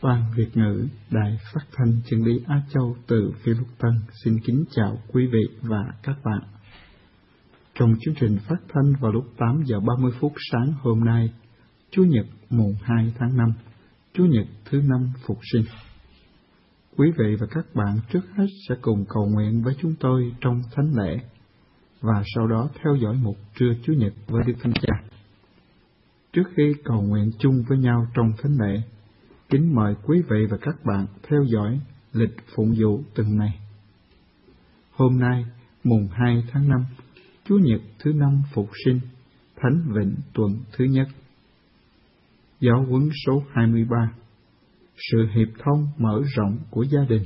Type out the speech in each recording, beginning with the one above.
Ban Việt ngữ Đài Phát thanh Chân lý Á Châu từ Phi Luật Tân xin kính chào quý vị và các bạn. Trong chương trình phát thanh vào lúc 8 giờ 30 phút sáng hôm nay, Chủ nhật mùng 2 tháng 5, Chủ nhật thứ 5 Phục sinh. Quý vị và các bạn trước hết sẽ cùng cầu nguyện với chúng tôi trong thánh lễ, và sau đó theo dõi mục trưa Chủ nhật với Đức Thánh Cha. Trước khi cầu nguyện chung với nhau trong thánh lễ, kính mời quý vị và các bạn theo dõi lịch phụng vụ tuần này. Hôm nay, mùng 2 tháng 5, Chủ nhật thứ 5 Phục sinh, Thánh Vịnh tuần thứ nhất. Giáo huấn số 23, sự hiệp thông mở rộng của gia đình.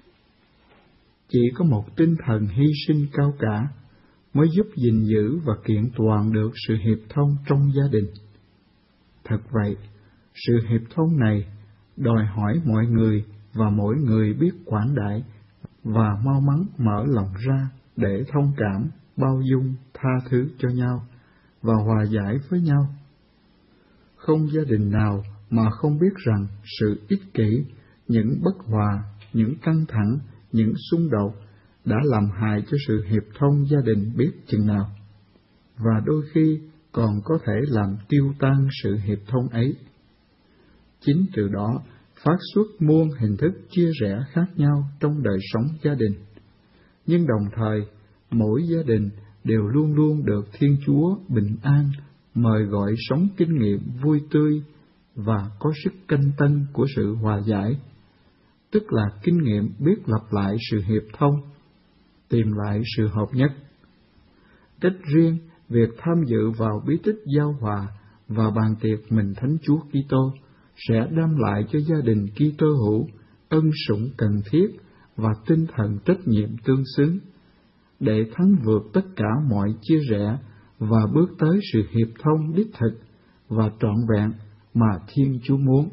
Chỉ có một tinh thần hy sinh cao cả mới giúp gìn giữ và kiện toàn được sự hiệp thông trong gia đình. Thật vậy, sự hiệp thông này đòi hỏi mọi người và mỗi người biết quảng đại và mau mắn mở lòng ra để thông cảm, bao dung, tha thứ cho nhau và hòa giải với nhau. Không gia đình nào mà không biết rằng sự ích kỷ, những bất hòa, những căng thẳng, những xung đột đã làm hại cho sự hiệp thông gia đình biết chừng nào, và đôi khi còn có thể làm tiêu tan sự hiệp thông ấy. Chính từ đó phát xuất muôn hình thức chia rẽ khác nhau trong đời sống gia đình, nhưng đồng thời mỗi gia đình đều luôn luôn được Thiên Chúa bình an mời gọi sống kinh nghiệm vui tươi và có sức canh tân của sự hòa giải, tức là kinh nghiệm biết lặp lại sự hiệp thông, tìm lại sự hợp nhất. Cách riêng, việc tham dự vào bí tích giao hòa và bàn tiệc mình Thánh Chúa Kitô sẽ đem lại cho gia đình Kitô hữu ân sủng cần thiết và tinh thần trách nhiệm tương xứng, để thắng vượt tất cả mọi chia rẽ và bước tới sự hiệp thông đích thực và trọn vẹn mà Thiên Chúa muốn.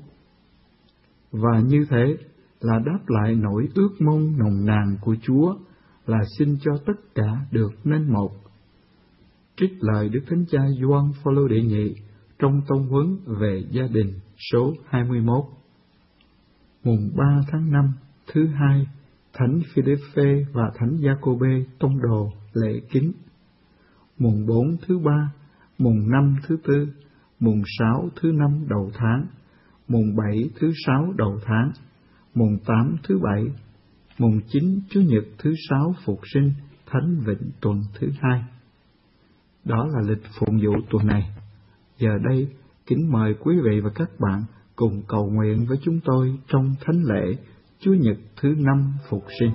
Và như thế là đáp lại nỗi ước mong nồng nàn của Chúa là xin cho tất cả được nên một. Trích lời Đức Thánh Cha Gioan Phaolô đệ nhị trong tông huấn về gia đình số 21. Mùng 3 tháng 5, thứ hai, Thánh Philip-phê và Thánh Gia-cô-bê tông đồ lễ kính. Mùng 4 thứ ba, mùng 5 thứ tư, mùng 6 thứ 5 đầu tháng, mùng 7 thứ 6 đầu tháng, mùng 8 thứ 7, mùng 9 Chủ nhật thứ 6 Phục sinh, Thánh Vịnh tuần thứ 2. Đó là lịch phụng vụ tuần này. Giờ đây, kính mời quý vị và các bạn cùng cầu nguyện với chúng tôi trong thánh lễ Chủ nhật thứ 5 Phục sinh.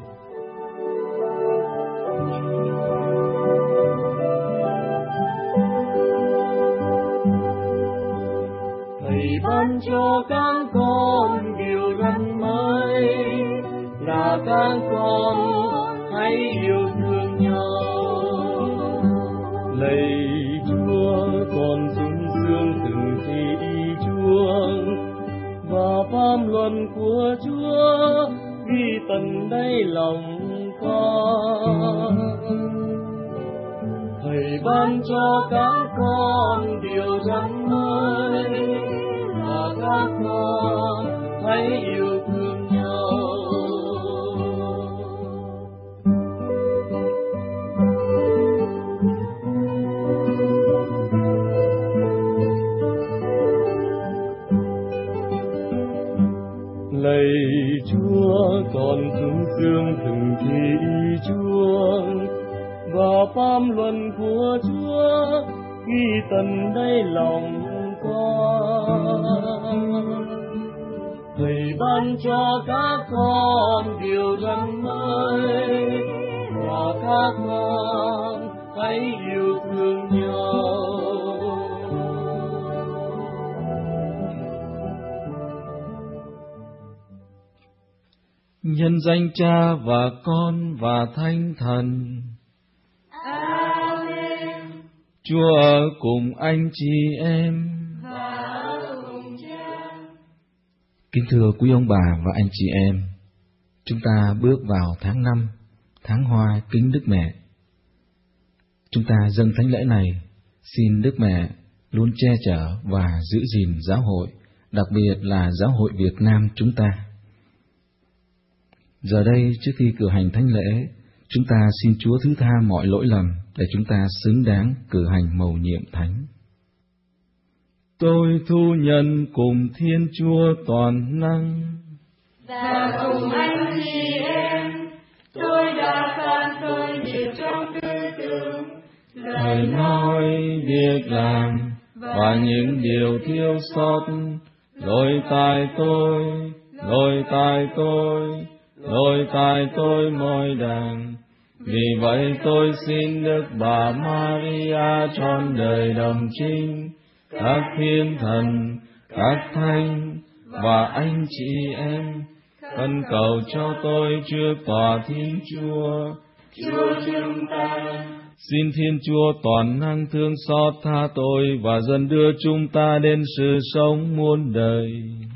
Thầy ban cho các con điều răn mới là các con hãy yêu thương nhau. Lạy Chúa, con sung sướng từng khi ý Chúa và pháp luận của Chúa ghi tận đáy lòng con. Thầy ban cho các con điều răn mới là các con hãy yêu thương nhau. Lạy Chúa, con sung sướng từng khi ý Chúa và pháp luận của Chúa ghi tận đáy lòng con. Thầy ban cho các con điều răn mới và các con hãy yêu thương nhau. Nhân danh Cha và Con và Thánh Thần. Amen. Chúa ở cùng anh chị em. Và ở cùng Cha. Kính thưa quý ông bà và anh chị em, chúng ta bước vào tháng 5, tháng Hoa kính Đức Mẹ. Chúng ta dâng thánh lễ này, xin Đức Mẹ luôn che chở và giữ gìn giáo hội đặc biệt là giáo hội Việt Nam chúng ta. Giờ đây, trước khi cử hành thánh lễ, chúng ta xin Chúa thứ tha mọi lỗi lầm để chúng ta xứng đáng cử hành mầu nhiệm thánh. Tôi thu nhận cùng Thiên Chúa toàn năng và cùng anh chị em, tôi đã phạm tội nhiều trong tư tưởng, lời nói, việc làm và những điều thiếu sót. Lỗi tại tôi mỗi đàng. Vì vậy tôi xin Đức Bà Maria trọn đời đồng trinh, các thiên thần, các thánh và anh chị em khẩn cầu cho tôi trước tòa Thiên Chúa. Chúa chúng ta. Xin Thiên Chúa toàn năng thương xót tha tôi và dần đưa chúng ta đến sự sống muôn đời.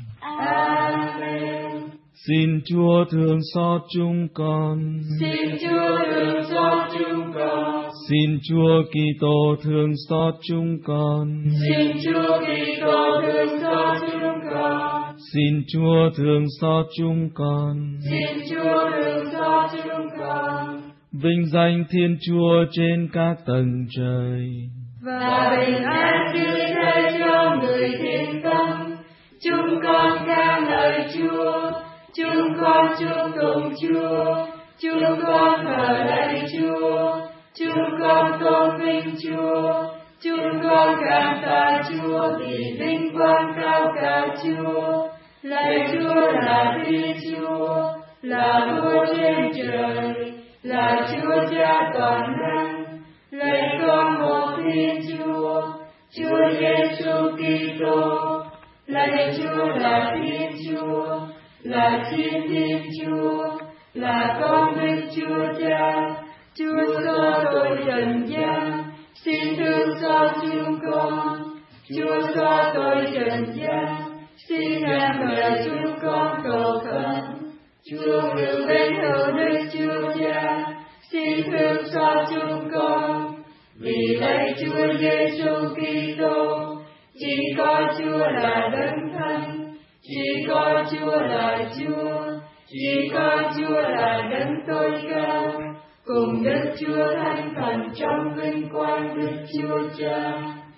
Amen. Xin Chúa thương xót chúng con. Xin Chúa thương xót chúng con. Xin Chúa Kitô thương xót chúng con. Xin Chúa Kitô thương xót chúng con. Xin Chúa thương xót chúng con. Xin Chúa thương xót chúng con. Vinh danh Thiên Chúa trên các tầng trời. Và bình an tươi thay cho người thiện tâm. Chúng con ca ngợi Chúa. Chúng con chúc tụng Chúa. Chúng con thờ lạy Chúa. Chúng con tôn vinh Chúa. Chúng con cảm tạ Chúa vì vinh quang cao cả Chúa. Lạy Chúa là Thiên Chúa, là Vua trên trời, là Chúa Cha toàn năng. Lạy con một Thiên Chúa, Chúa Giêsu Kitô. Lạy Chúa là Thiên Chúa, là Thiên Thiên Chúa, là con Đức Chúa Cha. Chúa xóa tội trần gian, xin thương xót chúng con. Chúa xóa tội trần gian, xin ngàn lời chúng con cầu khẩn. Chúa ngự bên hữu Đức Chúa Cha, xin thương xót chúng con. Vì lạy Chúa Giêsu Kitô, chỉ có Chúa là Đấng Thánh, chỉ có Chúa là Chúa, chỉ có Chúa là Đấng tối cao, cùng Đức Chúa Thánh Thần trong vinh quang Đức Chúa Cha.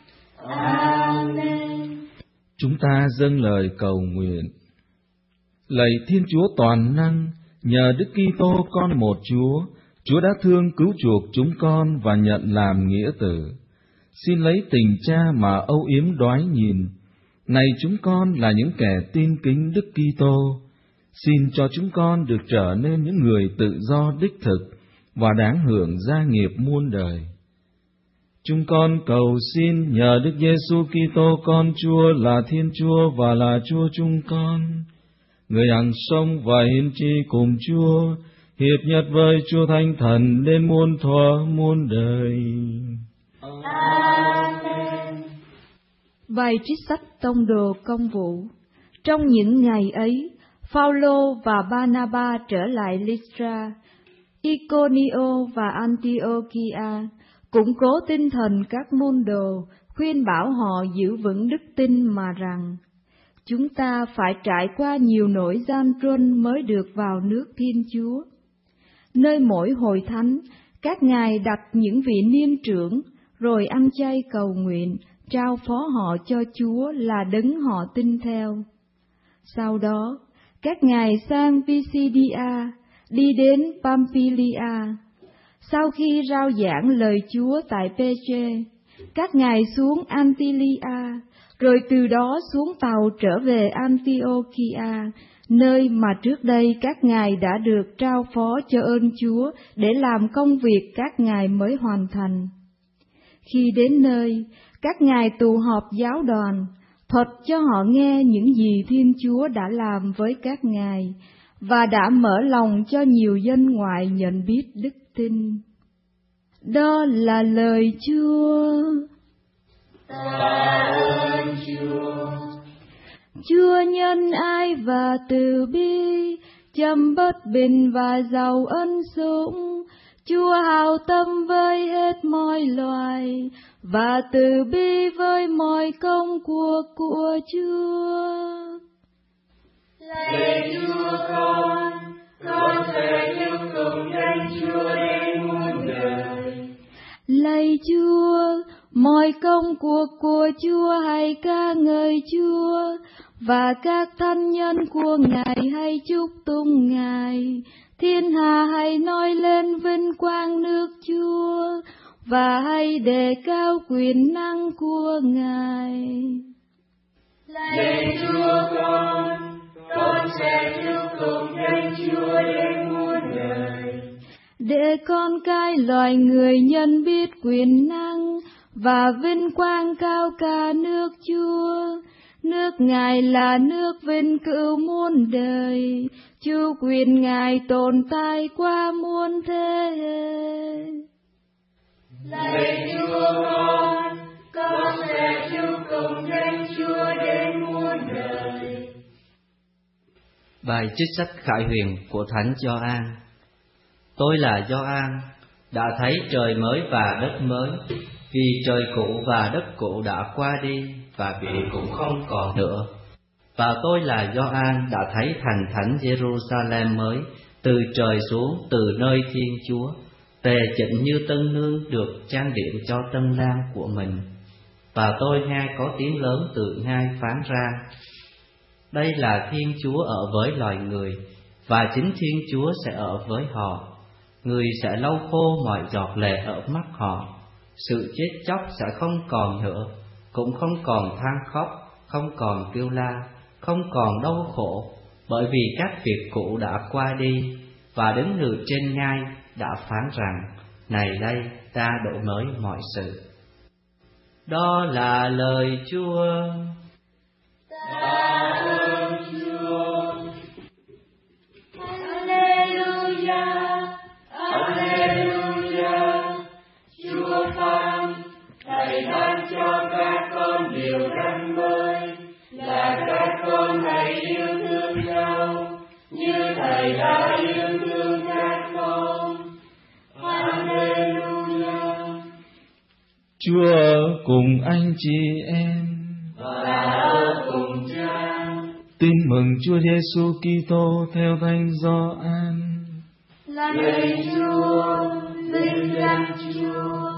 Amen. Chúng ta dâng lời cầu nguyện. Lạy Thiên Chúa toàn năng, nhờ Đức Kitô con một Chúa, Chúa đã thương cứu chuộc chúng con và nhận làm nghĩa tử. Xin lấy tình Cha mà âu yếm đoái nhìn. Này chúng con là những kẻ tin kính Đức Kitô, xin cho chúng con được trở nên những người tự do đích thực và đáng hưởng gia nghiệp muôn đời. Chúng con cầu xin nhờ Đức Giêsu Kitô con Chúa là Thiên Chúa và là Chúa chúng con, người hằng sống và hiến tri cùng Chúa, hiệp nhất với Chúa Thánh Thần đến muôn thuở muôn đời. Amen. Bài trích sách Tông đồ Công vụ. Trong những ngày ấy, Phao-lô và Ba-na-ba trở lại Lystra, Iconio và Antiochia, củng cố tinh thần các môn đồ, khuyên bảo họ giữ vững đức tin mà rằng: chúng ta phải trải qua nhiều nỗi gian truân mới được vào nước Thiên Chúa. Nơi mỗi hội thánh, các ngài đặt những vị niên trưởng, rồi ăn chay cầu nguyện, trao phó họ cho Chúa là Đấng họ tin theo. Sau đó, các ngài sang Pisidia, đi đến Pamphylia. Sau khi rao giảng lời Chúa tại Pê-chê, các ngài xuống Antilia, rồi từ đó xuống tàu trở về Antiochia, nơi mà trước đây các ngài đã được trao phó cho ơn Chúa để làm công việc các ngài mới hoàn thành. Khi đến nơi, các ngài tụ họp giáo đoàn, thuật cho họ nghe những gì Thiên Chúa đã làm với các ngài, và đã mở lòng cho nhiều dân ngoại nhận biết đức tin. Đó là lời Chúa. Tạ ơn Chúa. Chúa nhân ái và từ bi, chăm bất bình và giàu ân sủng. Chúa hảo tâm với hết mọi loài, và từ bi với mọi công cuộc của Chúa. và các thánh nhân của Ngài hãy chúc tụng Ngài. Thiên hạ hãy nói lên vinh quang nước Chúa, và hãy đề cao quyền năng của Ngài. Lạy Chúa con sẽ chúc tụng danh Chúa đến muôn đời. Để con cái loài người nhận biết quyền năng và vinh quang cao cả nước Chúa. Nước Ngài là nước vinh cửu muôn đời, chủ quyền Ngài tồn tại qua muôn thế hệ. Lạy Chúa con sẽ chúc tụng danh Chúa đến muôn đời. Bài trích sách Khải Huyền của Thánh Gioan. Tôi là Gioan, đã thấy trời mới và đất mới, vì trời cũ và đất cũ đã qua đi, và biển cũng không còn nữa. Và tôi là Gioan đã thấy thành thánh Jerusalem mới từ trời xuống, từ nơi Thiên Chúa, tề chỉnh như tân nương được trang điểm cho tân lang của mình. Và tôi nghe có tiếng lớn từ Ngài phán ra: đây là Thiên Chúa ở với loài người, và chính Thiên Chúa sẽ ở với họ. Người sẽ lau khô mọi giọt lệ ở mắt họ. Sự chết chóc sẽ không còn nữa, cũng không còn than khóc, không còn kêu la, không còn đau khổ, bởi vì các việc cũ đã qua đi. Và đứng ngự trên ngai đã phán rằng: này đây, ta đổi mới mọi sự. Đó là lời Chúa. Tạ ơn Chúa. Alleluia, Alleluia. Chúa phán, Thầy ban cho các con điều răn mới, là các con hãy yêu thương nhau như Thầy đã yêu thương các con. Alleluia. Chúa cùng anh chị em Và cùng Cha. Tin mừng Chúa Giêsu Kitô theo Thánh Gioan. Lạy Chúa, vinh danh Chúa.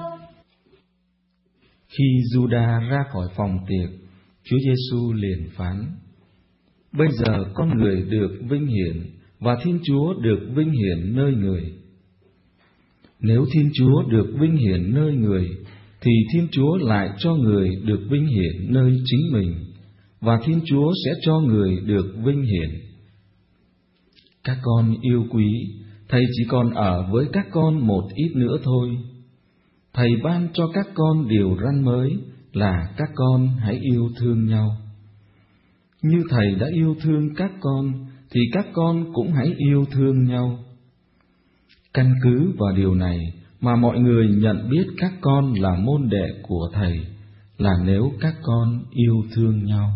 Khi Giuđa ra khỏi phòng tiệc, Chúa Giêsu liền phán: bây giờ con người được vinh hiển, và Thiên Chúa được vinh hiển nơi người. Nếu Thiên Chúa được vinh hiển nơi người, thì Thiên Chúa lại cho người được vinh hiển nơi chính mình, và Thiên Chúa sẽ cho người được vinh hiển. Các con yêu quý, Thầy chỉ còn ở với các con một ít nữa thôi. Thầy ban cho các con điều răn mới là các con hãy yêu thương nhau. Như Thầy đã yêu thương các con, thì các con cũng hãy yêu thương nhau. Căn cứ vào điều này mà mọi người nhận biết các con là môn đệ của Thầy, là nếu các con yêu thương nhau.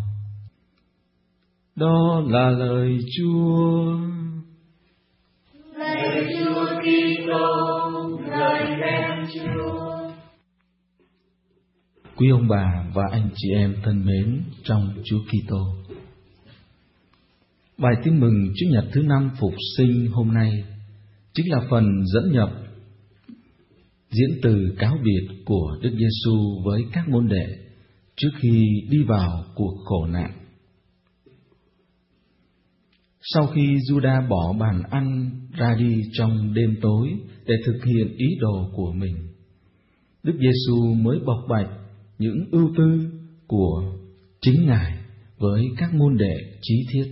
Đó là lời Chúa. Lạy Chúa Kitô, lời khen Chúa. Quý ông bà và anh chị em thân mến trong Chúa Kitô, bài tin mừng Chủ nhật thứ 5 Phục sinh hôm nay chính là phần dẫn nhập diễn từ cáo biệt của Đức Giêsu với các môn đệ trước khi đi vào cuộc khổ nạn. Sau khi Giuđa bỏ bàn ăn ra đi trong đêm tối để thực hiện ý đồ của mình, Đức Giêsu mới bộc bạch những ưu tư của chính Ngài với các môn đệ chí thiết.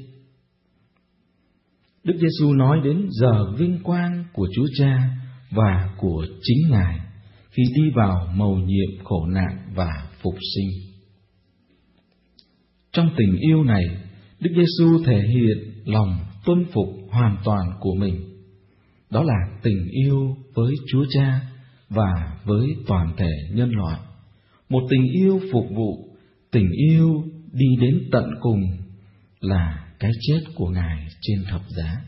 Đức Giêsu nói đến giờ vinh quang của Chúa Cha và của chính Ngài khi đi vào mầu nhiệm khổ nạn và phục sinh. Trong tình yêu này, Đức Giêsu thể hiện lòng tuân phục hoàn toàn của mình. Đó là tình yêu với Chúa Cha và với toàn thể nhân loại. Một tình yêu phục vụ, tình yêu đi đến tận cùng là cái chết của Ngài trên thập giá.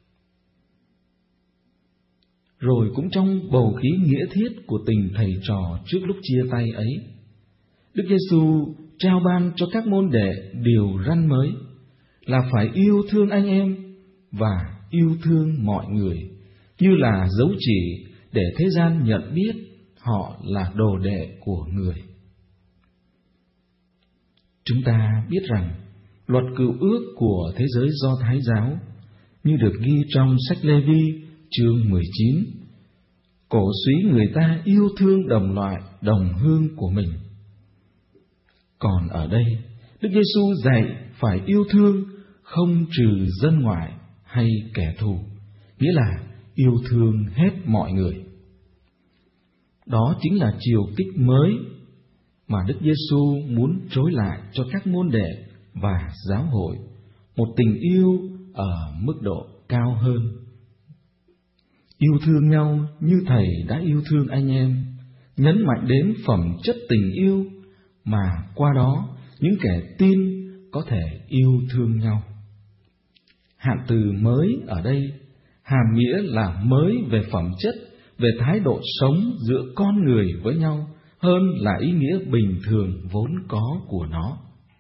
Rồi cũng trong bầu khí nghĩa thiết của tình thầy trò trước lúc chia tay ấy, Đức Giêsu trao ban cho các môn đệ điều răn mới là phải yêu thương anh em và yêu thương mọi người, như là dấu chỉ để thế gian nhận biết họ là đồ đệ của người. Chúng ta biết rằng luật cựu ước của thế giới Do Thái giáo, như được ghi trong sách Lê-vi chương 19, cổ suý người ta yêu thương đồng loại, đồng hương của mình. Còn ở đây, Đức Giêsu dạy phải yêu thương không trừ dân ngoại hay kẻ thù, nghĩa là yêu thương hết mọi người. Đó chính là chiều kích mới mà Đức Giêsu muốn trối lại cho các môn đệ và giáo hội, một tình yêu ở mức độ cao hơn. Yêu thương nhau như Thầy đã yêu thương anh em, nhấn mạnh đến phẩm chất tình yêu mà qua đó những kẻ tin có thể yêu thương nhau. Hạn từ mới ở đây hàm nghĩa là mới về phẩm chất, về thái độ sống giữa con người với nhau, hơn là ý nghĩa bình thường vốn có của nó.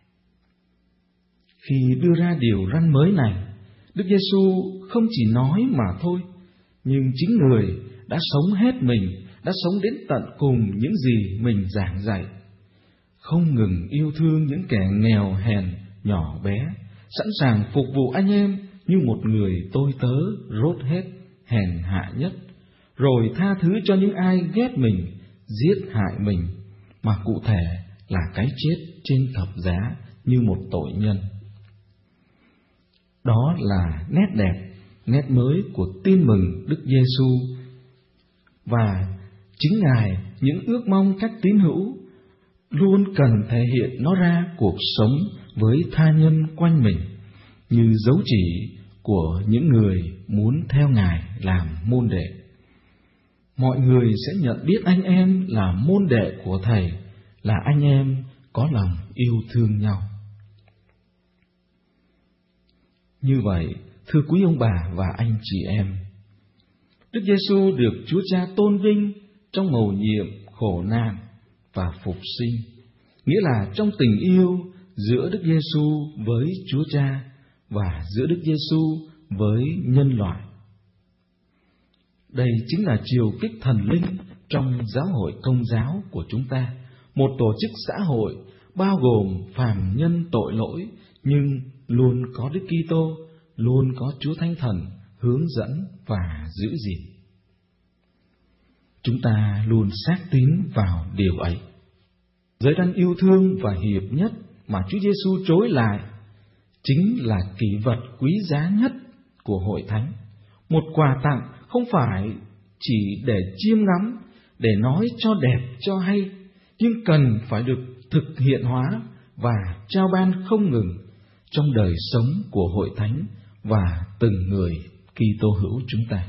Khi đưa ra điều răn mới này, Đức Giêsu không chỉ nói mà thôi, nhưng chính Người đã sống hết mình, đã sống đến tận cùng những gì mình giảng dạy, không ngừng yêu thương những kẻ nghèo hèn, nhỏ bé, sẵn sàng phục vụ anh em như một người tôi tớ rốt hết, hèn hạ nhất, rồi tha thứ cho những ai ghét mình, giết hại mình, mà cụ thể là cái chết trên thập giá như một tội nhân. Đó là nét đẹp, nét mới của tin mừng Đức Giêsu, và chính Ngài những ước mong các tín hữu luôn cần thể hiện nó ra cuộc sống với tha nhân quanh mình, như dấu chỉ của những người muốn theo Ngài làm môn đệ. Mọi người sẽ nhận biết anh em là môn đệ của Thầy, là anh em có lòng yêu thương nhau. Như vậy, thưa quý ông bà và anh chị em, Đức Giêsu được Chúa Cha tôn vinh trong mầu nhiệm khổ nạn và phục sinh, nghĩa là trong tình yêu giữa Đức Giêsu với Chúa Cha và giữa Đức Giêsu với nhân loại. Đây chính là chiều kích thần linh trong giáo hội Công giáo của chúng ta, một tổ chức xã hội bao gồm phàm nhân tội lỗi, nhưng luôn có Đức Kitô, luôn có Chúa Thánh Thần hướng dẫn và giữ gìn. Chúng ta luôn xác tín vào điều ấy. Giới đang yêu thương và hiệp nhất mà Chúa Giêsu trối lại chính là kỷ vật quý giá nhất của hội thánh, một quà tặng không phải chỉ để chiêm ngắm, để nói cho đẹp cho hay, nhưng cần phải được thực hiện hóa và trao ban không ngừng trong đời sống của hội thánh và từng người Kitô hữu chúng ta.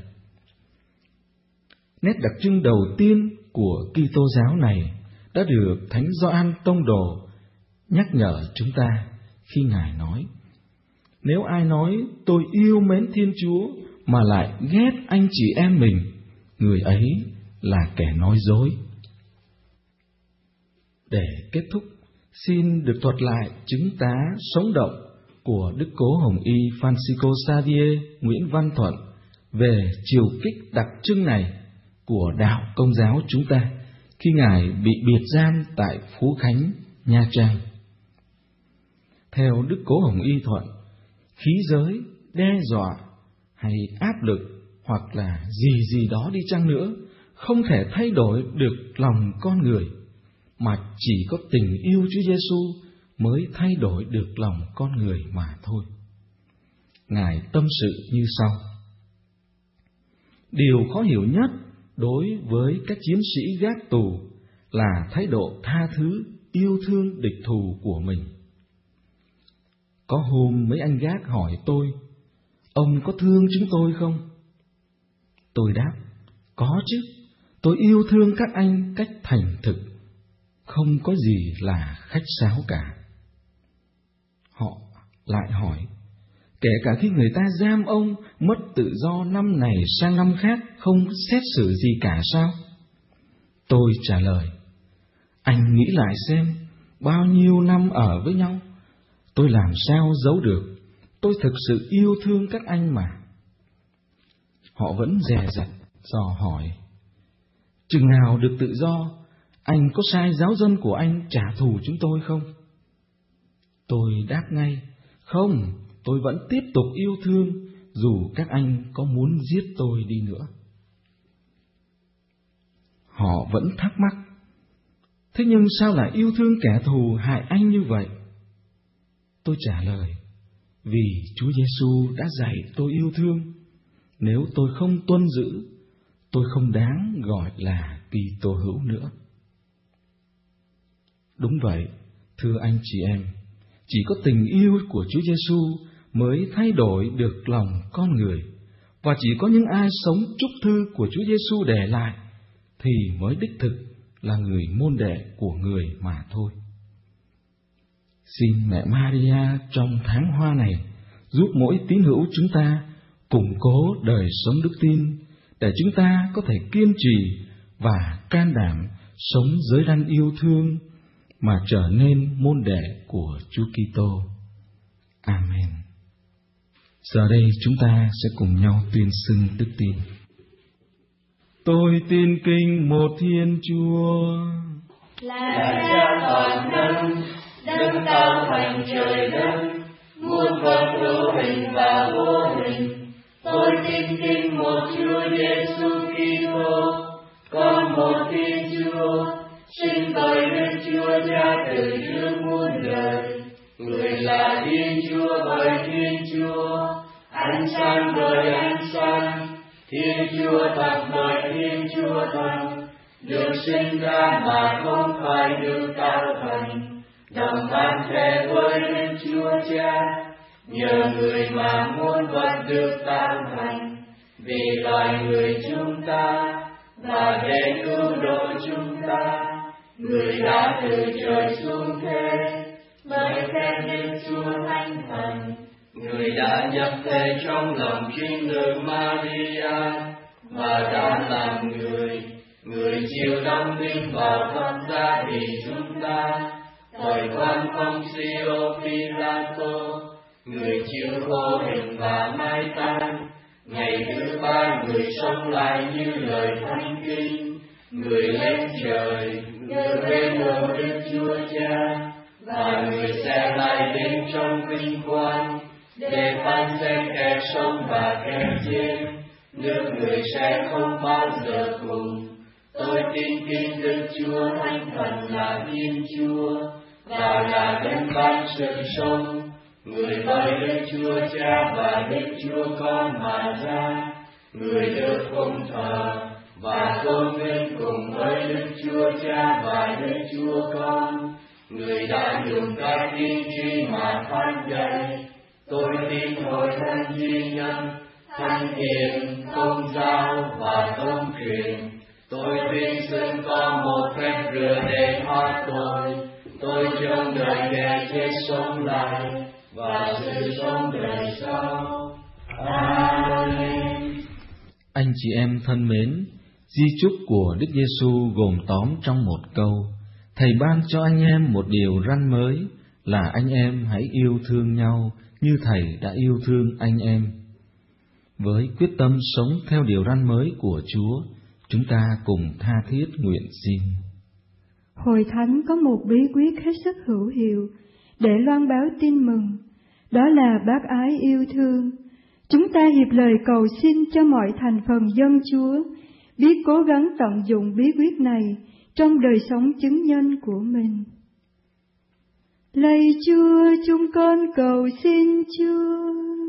Nét đặc trưng đầu tiên của Kitô giáo này đã được Thánh Gioan Tông Đồ nhắc nhở chúng ta khi Ngài nói: nếu ai nói tôi yêu mến Thiên Chúa mà lại ghét anh chị em mình, người ấy là kẻ nói dối. Để kết thúc, xin được thuật lại chứng tá sống động của Đức Cố Hồng Y Francisco Xavier Nguyễn Văn Thuận về chiều kích đặc trưng này của đạo Công giáo chúng ta khi Ngài bị biệt giam tại Phú Khánh, Nha Trang. Theo Đức Cố Hồng Y Thuận, khí giới, đe dọa hay áp lực hoặc là gì đó đi chăng nữa không thể thay đổi được lòng con người, mà chỉ có tình yêu Chúa Giêsu mới thay đổi được lòng con người mà thôi. Ngài tâm sự như sau: điều khó hiểu nhất đối với các chiến sĩ gác tù là thái độ tha thứ, yêu thương địch thù của mình. Có hôm mấy anh gác hỏi tôi: ông có thương chúng tôi không? Tôi đáp: có chứ, tôi yêu thương các anh cách thành thực, không có gì là khách sáo cả. Họ lại hỏi: kể cả khi người ta giam ông mất tự do năm này sang năm khác, không xét xử gì cả sao? Tôi trả lời: anh nghĩ lại xem, bao nhiêu năm ở với nhau, tôi làm sao giấu được, tôi thực sự yêu thương các anh mà. Họ vẫn dè dặt dò hỏi: chừng nào được tự do, anh có sai giáo dân của anh trả thù chúng tôi không? Tôi đáp ngay: Không, tôi vẫn tiếp tục yêu thương, dù các anh có muốn giết tôi đi nữa. Họ vẫn thắc mắc, thế nhưng sao lại yêu thương kẻ thù hại anh như vậy? Tôi trả lời, vì Chúa Giêsu đã dạy tôi yêu thương. Nếu tôi không tuân giữ, tôi không đáng gọi là Kitô hữu nữa. Đúng vậy, thưa anh chị em, chỉ có tình yêu của Chúa Giêsu mới thay đổi được lòng con người, và chỉ có những ai sống chúc thư của Chúa Giêsu để lại thì mới đích thực là người môn đệ của người mà thôi. Xin Mẹ Maria trong tháng hoa này giúp mỗi tín hữu chúng ta củng cố đời sống đức tin, để chúng ta có thể kiên trì và can đảm sống giới răn yêu thương mà trở nên môn đệ của Chúa Kitô. Amen. Giờ đây chúng ta sẽ cùng nhau tuyên xưng đức tin. Tôi tin kính một Thiên Chúa, là Cha toàn năng, đấng cao thành trời đất, muôn vật hữu hình và vô hình. Tôi tin kính một Chúa Giêsu Kitô, con một Thiên Chúa, sinh bởi Đức Chúa Cha từ trước muôn đời. Người là Thiên Chúa bởi Thiên Chúa, ánh sáng bởi ánh sáng, Thiên Chúa thật bởi Thiên Chúa thật, được sinh ra mà không phải được tạo thành, đồng ban thể với Đức Chúa Cha. Nhờ người mà muôn vật được tạo thành, vì loài người chúng ta và để cứu độ chúng ta, người đã từ trời xuống thế bởi phép Đức Chúa Thánh Thần. Người đã nhập thể trong lòng trinh nữ Maria và đã làm người. Người chịu đóng đinh vào thập giá vì chúng ta, thời quan Poncio Pilato. Người chịu khổ hình và mai táng, ngày thứ ba người sống lại như lời thánh kinh. Người lên trời, ngự bên hữu Đức Chúa Cha, và người sẽ lại đến trong vinh quang để phán xét kẻ sống và kẻ chết. Nước người sẽ không bao giờ cùng. Tôi tin kính Đức Chúa Thánh Thần là Thiên Chúa và là đấng ban sự sống. Người bởi Đức Chúa Cha và Đức Chúa Con mà ra, người được phụng thờ và tôn vinh cùng với Đức Chúa Cha và Đức Chúa Con. Người đã dùng các tiên tri mà phán dạy. Tôi tin hội thánh duy nhất, thánh hiền, tôn giáo và tôn truyền. Tôi vinh xưng có một phép rửa để thoát tội. Tôi trông đợi kẻ chết sống lại và sự sống đời sau. Amen. Anh chị em thân mến, di chúc của Đức Giêsu gồm tóm trong một câu: Thầy ban cho anh em một điều răn mới, là anh em hãy yêu thương nhau như Thầy đã yêu thương anh em. Với quyết tâm sống theo điều răn mới của Chúa, chúng ta cùng tha thiết nguyện xin. Hội Thánh có một bí quyết hết sức hữu hiệu để loan báo tin mừng, đó là bác ái yêu thương. Chúng ta hiệp lời cầu xin cho mọi thành phần dân Chúa biết cố gắng tận dụng bí quyết này trong đời sống chứng nhân của mình. Lạy Chúa, chúng con cầu xin Chúa.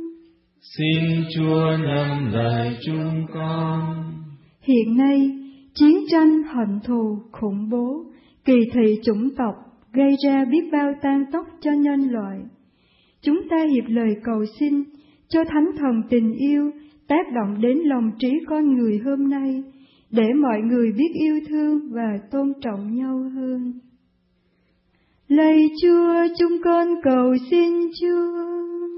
Xin Chúa nhắm lời chúng con. Hiện nay, chiến tranh, hận thù, khủng bố, kỳ thị chủng tộc gây ra biết bao tang tóc cho nhân loại. Chúng ta hiệp lời cầu xin cho Thánh Thần tình yêu tác động đến lòng trí con người hôm nay, để mọi người biết yêu thương và tôn trọng nhau hơn. Lạy Chúa, chúng con cầu xin Chúa.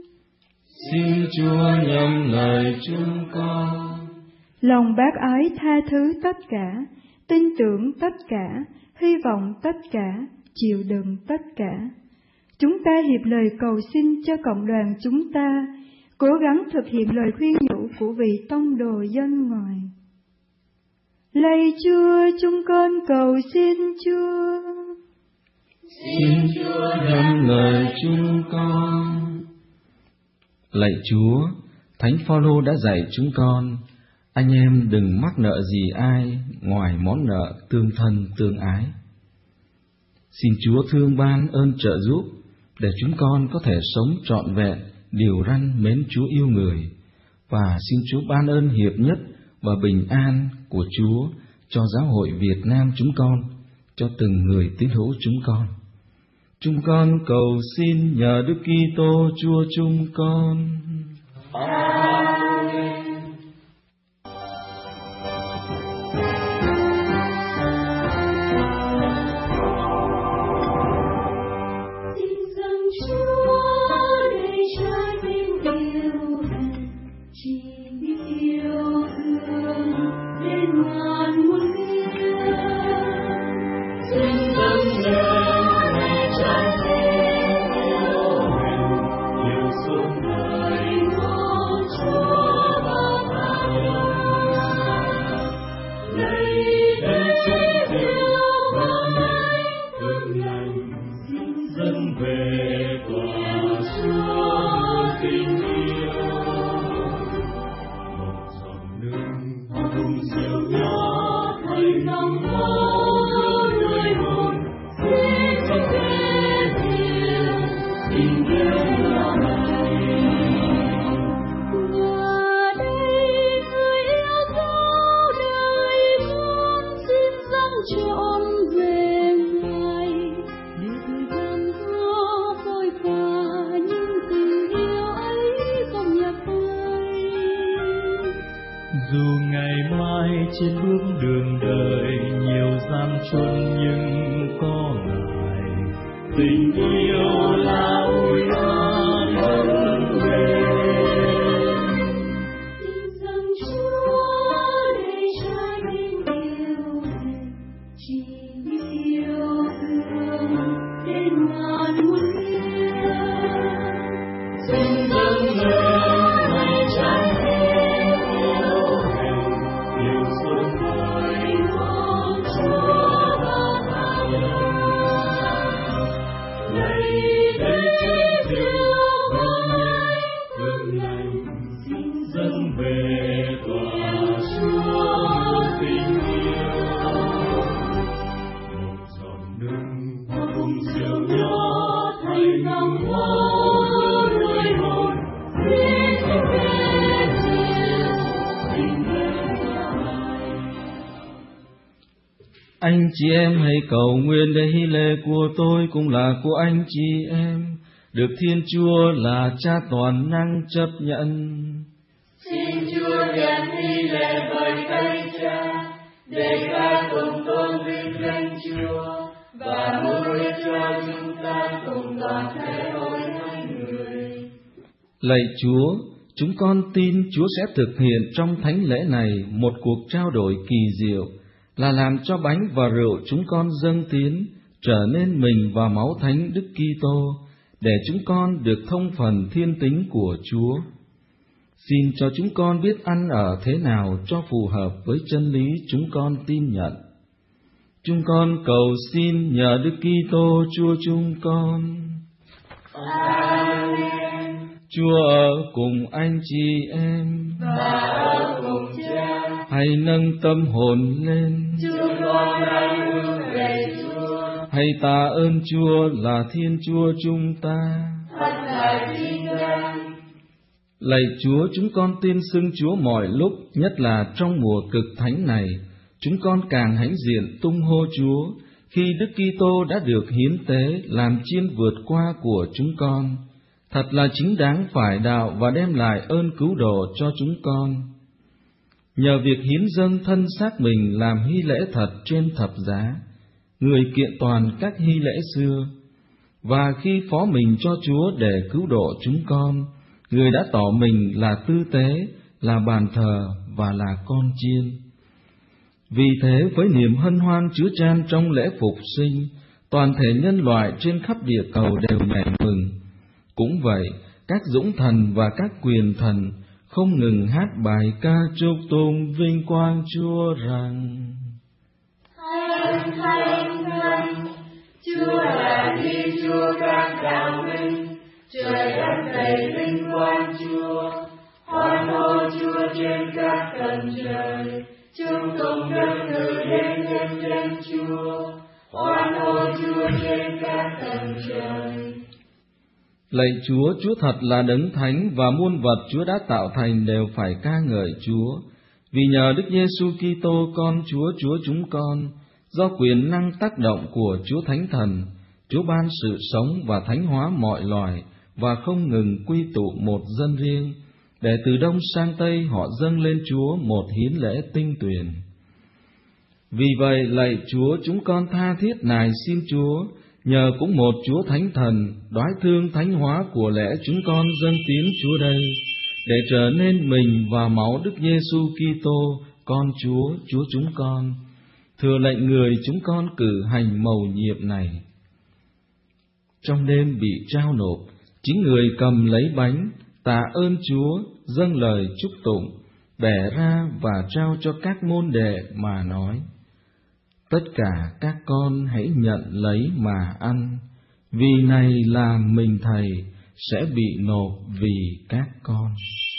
Xin Chúa nhắm lời chúng con. Lòng bác ái tha thứ tất cả, tin tưởng tất cả, hy vọng tất cả, chịu đựng tất cả. Chúng ta hiệp lời cầu xin cho cộng đoàn chúng ta cố gắng thực hiện lời khuyên nhủ của vị tông đồ dân ngoài. Lạy Chúa, chúng con cầu xin Chúa. Xin Chúa nhắm lời chúng con. Lạy Chúa, Thánh Phaolô đã dạy chúng con, anh em đừng mắc nợ gì ai ngoài món nợ tương thân tương ái. Xin Chúa thương ban ơn trợ giúp để chúng con có thể sống trọn vẹn, điều răn mến Chúa yêu người, và xin Chúa ban ơn hiệp nhất và bình an của Chúa cho giáo hội Việt Nam chúng con, cho từng người tín hữu chúng con. Chúng con cầu xin nhờ Đức Kitô Chúa chúng con. Amen. Xin dâng Chúa để trái tim yêu hèn, chỉ biết yêu thương đến ngàn muôn kiếp. Xin dâng lên để trái tim yêu hèn, yêu suốt đời của Chúa và Tha lạy để trái tim hôm nay thương lành, xin dâng về tòa Chúa tình yêu. Một giọt nước cùng siêu nhỏ thành dòng máu nuôi hồn, xin về thiên tình yêu này. Và đây người yêu dấu đời con xin dâng trọn về Ngài, để thời gian có vội vã nhưng tình yêu ấy không nhạt phai. Dù ngày mai trên bước đường đời nhiều gian truân nhưng có Ngài, tình yêu là ủi an ân bền. Xin dâng Chúa để trái tim yêu hèn, chỉ biết yêu thương đến ngàn muôn kiếp. Xin dâng lên để trái tim yêu hèn, yêu suốt đời của Chúa và Tha lạy để trái tim hôm nay thương lành, xin dâng về tòa Chúa tình yêu. Một giọt nước cùng siêu nhỏ thành dòng máu nuôi hồn, xin về thiên tình yêu này. Anh chị em hãy cầu nguyện để hy lễ của tôi cũng là của anh chị em, được Thiên Chúa là Cha toàn năng chấp nhận. Xin Chúa nhận hy lễ bởi Thánh Cha, để ca cùng tôn vinh danh Chúa, và mưu huyết cho chúng ta cùng toàn thể hội thánh người. Lạy Chúa, chúng con tin Chúa sẽ thực hiện trong thánh lễ này một cuộc trao đổi kỳ diệu, là làm cho bánh và rượu chúng con dâng tiến trở nên mình và máu thánh Đức Kitô, để chúng con được thông phần thiên tính của Chúa. Xin cho chúng con biết ăn ở thế nào cho phù hợp với chân lý chúng con tin nhận. Chúng con cầu xin nhờ Đức Kitô Chúa chúng con. Amen. Chúa ở cùng anh chị em, Và ở cùng Cha, hãy nâng tâm hồn lên, chúng con đang hướng về Chúa. hãy tạ ơn Chúa là Thiên Chúa chúng ta. Thật là chính đáng. Lạy Chúa, chúng con tin xưng Chúa mọi lúc, nhất là trong mùa cực thánh này. Chúng con càng hãnh diện tung hô Chúa, khi Đức Kitô đã được hiến tế làm chiên vượt qua của chúng con. Thật là chính đáng phải đạo và đem lại ơn cứu độ cho chúng con. Nhờ việc hiến dâng thân xác mình làm hy lễ thật trên thập giá, người kiện toàn các hy lễ xưa, và khi phó mình cho Chúa để cứu độ chúng con, người đã tỏ mình là tư tế, là bàn thờ và là con chiên. Vì thế, với niềm hân hoan chứa chan trong lễ phục sinh, toàn thể nhân loại trên khắp địa cầu đều nhảy mừng. Cũng vậy, các dũng thần và các quyền thần không ngừng hát bài ca chúc tụng vinh quang Chúa rằng: Thánh, thánh, thánh, Chúa là Thiên Chúa các đạo minh, trời đất đầy vinh quang Chúa. Hoan hô Chúa trên các tầng trời, chúng tùng đức từ đến nhân danh Chúa. Hoan hô Chúa trên các tầng trời. Lạy Chúa, Chúa thật là đấng thánh và muôn vật Chúa đã tạo thành đều phải ca ngợi Chúa. Vì nhờ Đức Giêsu Kitô con Chúa, Chúa chúng con, do quyền năng tác động của Chúa Thánh Thần, Chúa ban sự sống và thánh hóa mọi loài và không ngừng quy tụ một dân riêng, để từ đông sang tây họ dâng lên Chúa một hiến lễ tinh tuyền. Vì vậy, lạy Chúa, chúng con tha thiết nài xin Chúa, nhờ cũng một Chúa Thánh Thần, đoái thương thánh hóa của lễ chúng con dâng tiến Chúa đây, để trở nên mình và máu Đức Giêsu Kitô, con Chúa, Chúa chúng con, thừa lệnh người chúng con cử hành mầu nhiệm này. Trong đêm bị trao nộp, chính người cầm lấy bánh, tạ ơn Chúa, dâng lời chúc tụng, bẻ ra và trao cho các môn đệ mà nói: tất cả các con hãy nhận lấy mà ăn, vì này là mình Thầy sẽ bị nộp vì các con.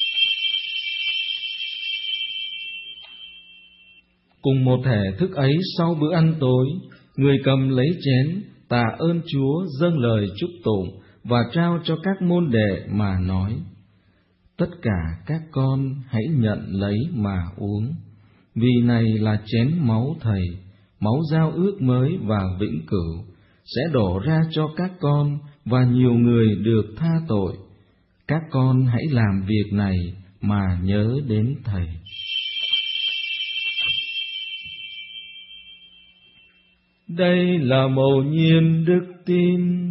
Cùng một thể thức ấy, sau bữa ăn tối, người cầm lấy chén, tạ ơn Chúa, dâng lời chúc tụng và trao cho các môn đệ mà nói: tất cả các con hãy nhận lấy mà uống, vì này là chén máu Thầy, máu giao ước mới và vĩnh cửu, sẽ đổ ra cho các con và nhiều người được tha tội. Các con hãy làm việc này mà nhớ đến Thầy. Đây là mầu nhiệm đức tin.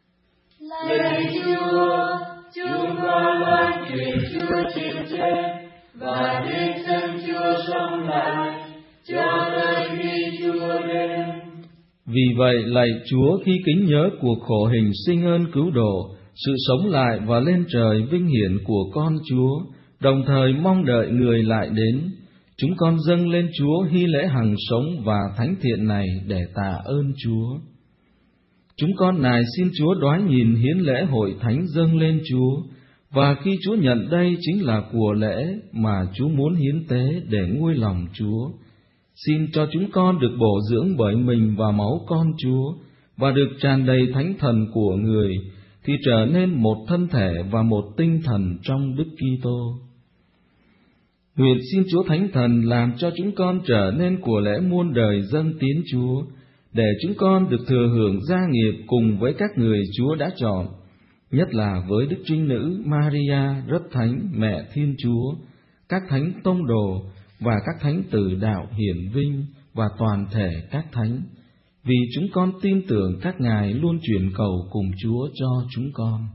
Lạy Chúa, chúng con loan truyền Chúa chịu chết và đến dân Chúa sống lại cho tới khi Chúa đến. Vì vậy, lạy Chúa, khi kính nhớ cuộc khổ hình sinh ơn cứu độ, sự sống lại và lên trời vinh hiển của con Chúa, đồng thời mong đợi người lại đến, chúng con dâng lên Chúa hy lễ hằng sống và thánh thiện này để tạ ơn Chúa. Chúng con nài xin Chúa đoái nhìn hiến lễ hội thánh dâng lên Chúa, và khi Chúa nhận đây chính là của lễ mà Chúa muốn hiến tế để nguôi lòng Chúa. Xin cho chúng con được bổ dưỡng bởi mình và máu con Chúa, và được tràn đầy thánh thần của người, thì trở nên một thân thể và một tinh thần trong Đức Kitô. Nguyện xin Chúa Thánh Thần làm cho chúng con trở nên của lễ muôn đời dâng tiến Chúa, để chúng con được thừa hưởng gia nghiệp cùng với các người Chúa đã chọn, nhất là với Đức Trinh Nữ Maria rất thánh Mẹ Thiên Chúa, các thánh tông đồ và các thánh tử đạo hiển vinh và toàn thể các thánh, vì chúng con tin tưởng các ngài luôn chuyển cầu cùng Chúa cho chúng con.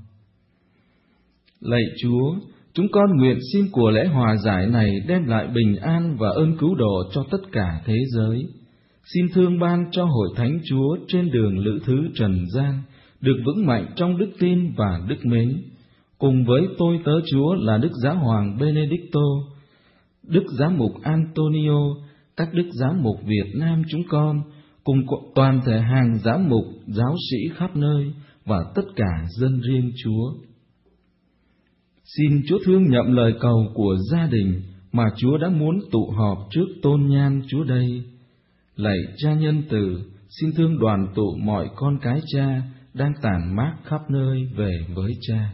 Lạy Chúa, chúng con nguyện xin của lễ hòa giải này đem lại bình an và ơn cứu độ cho tất cả thế giới. Xin thương ban cho hội thánh Chúa trên đường lữ thứ trần gian được vững mạnh trong đức tin và đức mến, cùng với tôi tớ Chúa là Đức Giáo hoàng Benedicto, Đức Giám mục Antonio, các Đức Giám mục Việt Nam chúng con, cùng toàn thể hàng giám mục, giáo sĩ khắp nơi và tất cả dân riêng Chúa. Xin Chúa thương nhậm lời cầu của gia đình mà Chúa đã muốn tụ họp trước tôn nhan Chúa đây. Lạy Cha nhân từ, xin thương đoàn tụ mọi con cái Cha đang tản mát khắp nơi về với Cha.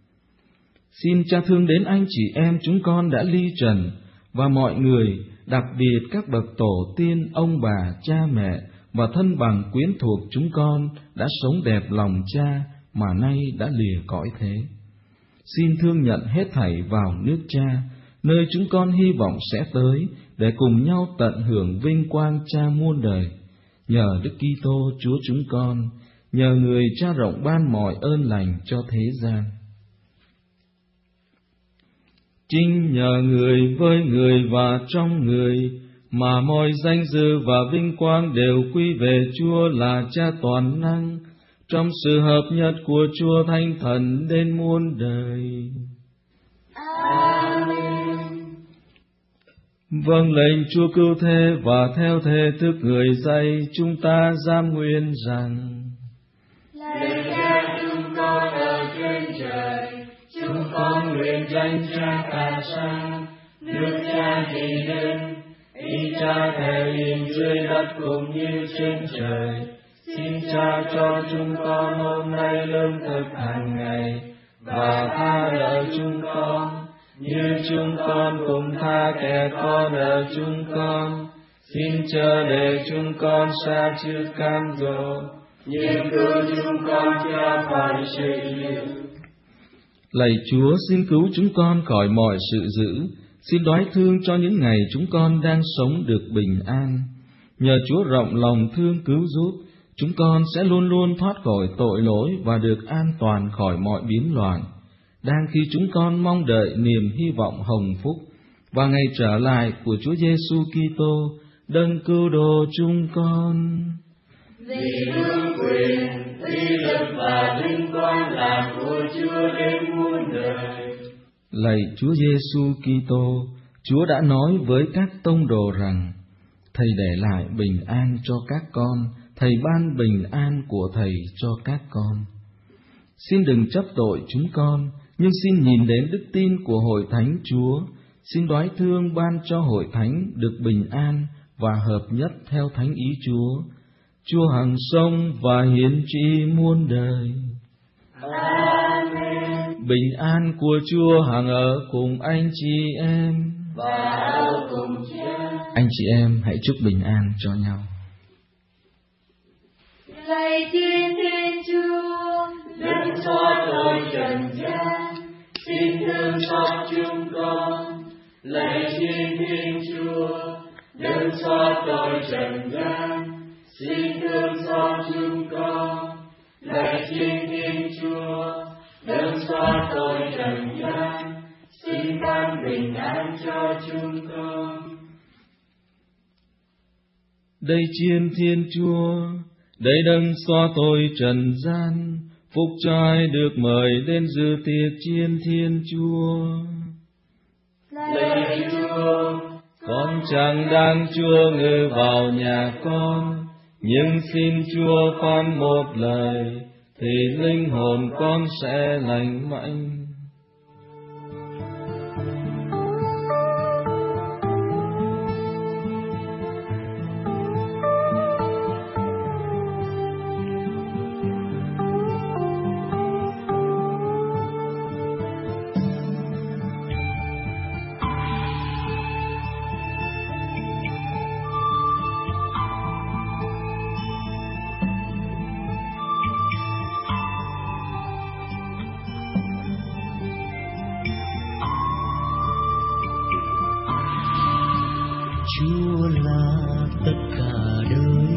Xin Cha thương đến anh chị em chúng con đã ly trần, và mọi người, đặc biệt các bậc tổ tiên, ông bà, cha mẹ và thân bằng quyến thuộc chúng con đã sống đẹp lòng Cha mà nay đã lìa cõi thế. Xin thương nhận hết thảy vào nước Cha, nơi chúng con hy vọng sẽ tới, để cùng nhau tận hưởng vinh quang Cha muôn đời. Nhờ Đức Kitô Chúa chúng con, nhờ người Cha rộng ban mọi ơn lành cho thế gian. Chính nhờ người với người và trong người, mà mọi danh dự và vinh quang đều quy về Chúa là Cha toàn năng, trong sự hợp nhất của Chúa Thánh Thần đến muôn đời. Amen. Vâng lệnh Chúa cứu thế và theo thế thức người dạy, chúng ta giam nguyện rằng: Lạy Cha chúng con ở trên nguyện danh Cha cả sang, nước Cha thì đến, ý Cha thể hiện dưới đất cũng như trên trời. Xin Cha cho chúng con hôm nay lương thực hàng ngày, và tha nợ chúng con, như chúng con cũng tha kẻ có nợ chúng con. Xin chớ để chúng con sa trước cám dỗ, nhưng cứu chúng con ra khỏi sự dữ. Lạy Chúa, xin cứu chúng con khỏi mọi sự dữ. Xin đoái thương cho những ngày chúng con đang sống được bình an. Nhờ Chúa rộng lòng thương cứu giúp, chúng con sẽ luôn luôn thoát khỏi tội lỗi và được an toàn khỏi mọi biến loạn, đang khi chúng con mong đợi niềm hy vọng hồng phúc và ngày trở lại của Chúa Giêsu Kitô, Đấng cứu độ chúng con. Vì vương quyền, uy lực và vinh quang là của Chúa đến muôn đời. Lạy Chúa Giêsu Kitô, Chúa đã nói với các tông đồ rằng: Thầy để lại bình an cho các con, Thầy ban bình an của Thầy cho các con. Xin đừng chấp tội chúng con, nhưng xin nhìn đến đức tin của Hội Thánh Chúa. Xin đoái thương ban cho Hội Thánh được bình an và hợp nhất theo thánh ý Chúa. Chúa hằng sống và hiển trị muôn đời. Amen. Bình an của Chúa hằng ở cùng anh chị em. Và ở cùng Cha. Anh chị em hãy chúc bình an cho nhau. Lạy Thiên Thiên Chúa, Đấng xóa tội trần gian, xin thương xót chúng con. Lạy Thiên Thiên Chúa, Đấng xóa tội trần gian, xin thương xót chúng con. Lạy Thiên Thiên Chúa, Đấng xóa tội trần gian, xin ban bình an cho chúng con. Đây chiên Thiên Chúa, đây Đấng xóa tội trần gian, phúc cho ai được mời đến dự tiệc chiên Thiên Chúa. Lạy Chúa, Con chẳng đáng Chúa ngự vào nhà con, nhưng xin Chúa phán một lời, thì linh hồn con sẽ lành mạnh. Chúa là tất cả đời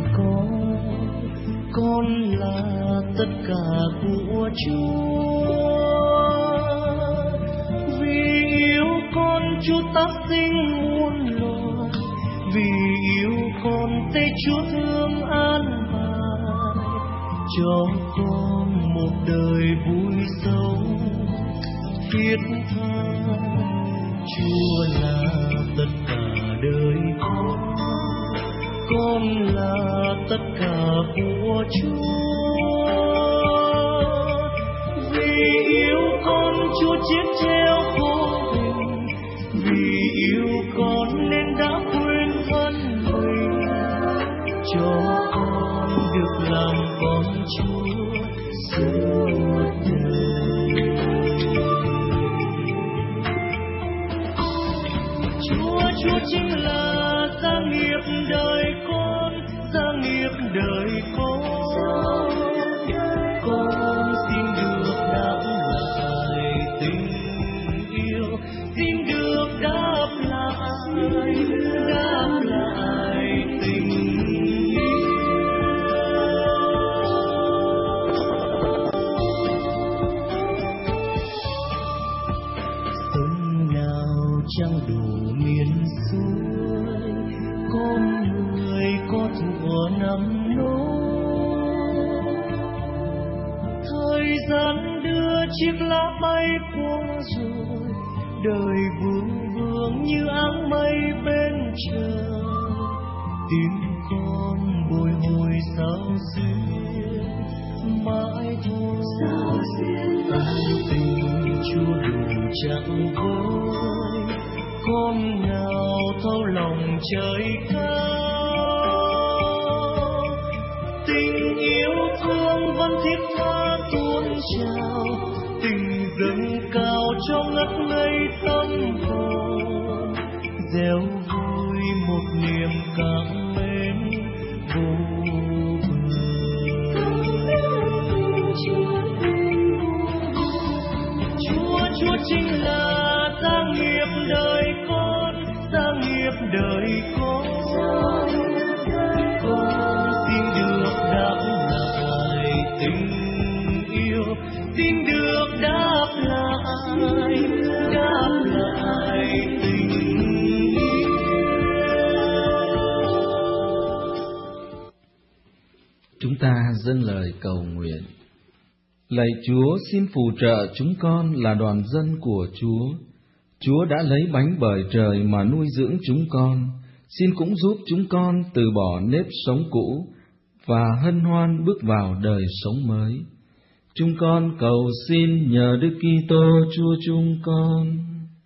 con là tất cả của Chúa. Vì yêu con, Chúa tác sinh muôn loài, vì yêu con, tay Chúa thương an bài, cho con một đời vui sống thiết tha. Chúa là tất cả đời con là tất cả của Chúa. Vì yêu con, Chúa chết treo khổ hình, vì yêu con nên đã quên thân mình, cho con được làm con Chúa suốt đời. Chúa chính là gia nghiệp đời con, gia nghiệp đời con. Con xin được đáp lại tình yêu, xin được đáp lại tình yêu. Xuân nào chẳng đủ miền xuôi, con người có thuở năm nỗi. Thời gian đưa chiếc lá bay qua rồi, đời vương vương như áng mây bên trời. Tiếng con bồi hồi sao xuyên mãi thôi, tình Chúa đủ chẳng với con nào thấu lòng trời cao. Tình yêu thương vẫn thiết tha tuôn trào, tình dâng cao trong ngất ngây tâm hồn, gieo vui một niềm cảm mến vô bờ. Chúa chính là gia nghiệp đời con, gia nghiệp đời con. Con xin được đáp lại tình yêu, xin được đáp lại tình yêu. Chúng ta dâng lời cầu nguyện. Lạy Chúa, xin phù trợ chúng con là đoàn dân của Chúa. Chúa đã lấy bánh bởi trời mà nuôi dưỡng chúng con. Xin cũng giúp chúng con từ bỏ nếp sống cũ và hân hoan bước vào đời sống mới. Chúng con cầu xin nhờ Đức Kitô Chúa chúng con.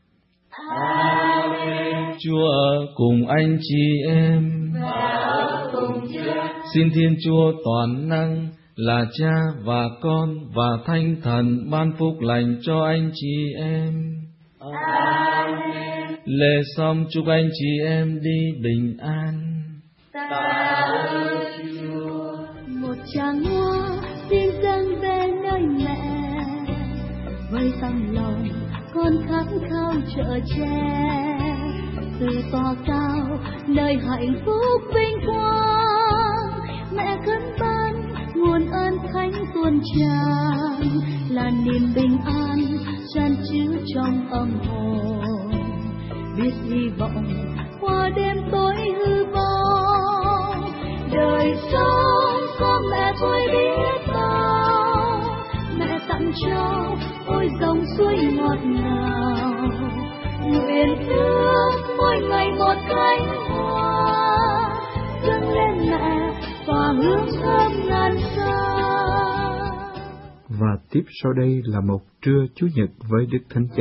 Amen. Chúa ở cùng anh chị em. Và ở cùng Chúa. Xin Thiên Chúa toàn năng là Cha và Con và Thánh Thần ban phúc lành cho anh chị em. Amen. Lễ xong chúc anh chị em đi bình an. Ta ơn Chúa. Một tràng hoa xin dâng về nơi mẹ, với tâm lòng con khát khao chở che, từ tòa cao nơi hạnh phúc vinh quang. Mẹ khấn ban nguồn ơn thánh tuôn tràn, là niềm bình an chan chứa trong âm hồn, biết hy vọng qua đêm tối hư vô. Đời sống có mẹ tôi biết bao, mẹ tặng cho ôi dòng suối ngọt ngào, nguyện ước mỗi ngày một cánh hoa dâng lên mẹ tỏa hương thơm ngàn xa. Và tiếp sau đây là một trưa Chủ nhật với Đức Thánh Cha.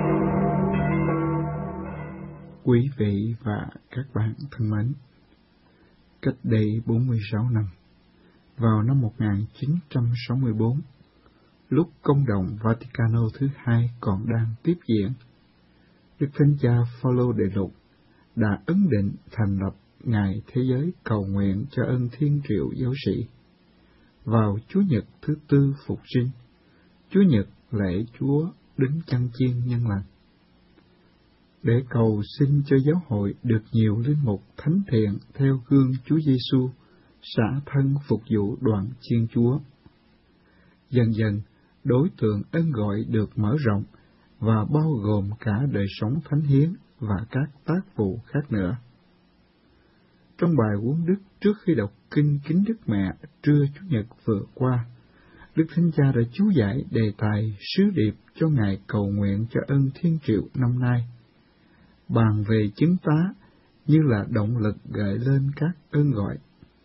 Quý vị và các bạn thân mến, cách đây 46 năm, vào năm 1964, lúc công đồng Vaticano thứ hai còn đang tiếp diễn, Đức Thánh Cha Phaolô Đệ Lục đã ấn định thành lập Ngày Thế giới cầu nguyện cho ơn thiên triệu giáo sĩ vào Chủ nhật thứ tư Phục sinh, Chủ nhật lễ Chúa Đấng Chăn Chiên nhân lành, để cầu xin cho giáo hội được nhiều linh mục thánh thiện theo gương Chúa Giêsu, xả thân phục vụ đoàn chiên Chúa. Dần dần, đối tượng ân gọi được mở rộng và bao gồm cả đời sống thánh hiến và các tác vụ khác nữa. Trong bài huấn đức trước khi đọc kinh Kính Đức Mẹ trưa Chủ nhật vừa qua, Đức Thánh Cha đã chú giải đề tài sứ điệp cho Ngày cầu nguyện cho ơn thiên triệu năm nay, bàn về chứng tá như là động lực gợi lên các ơn gọi.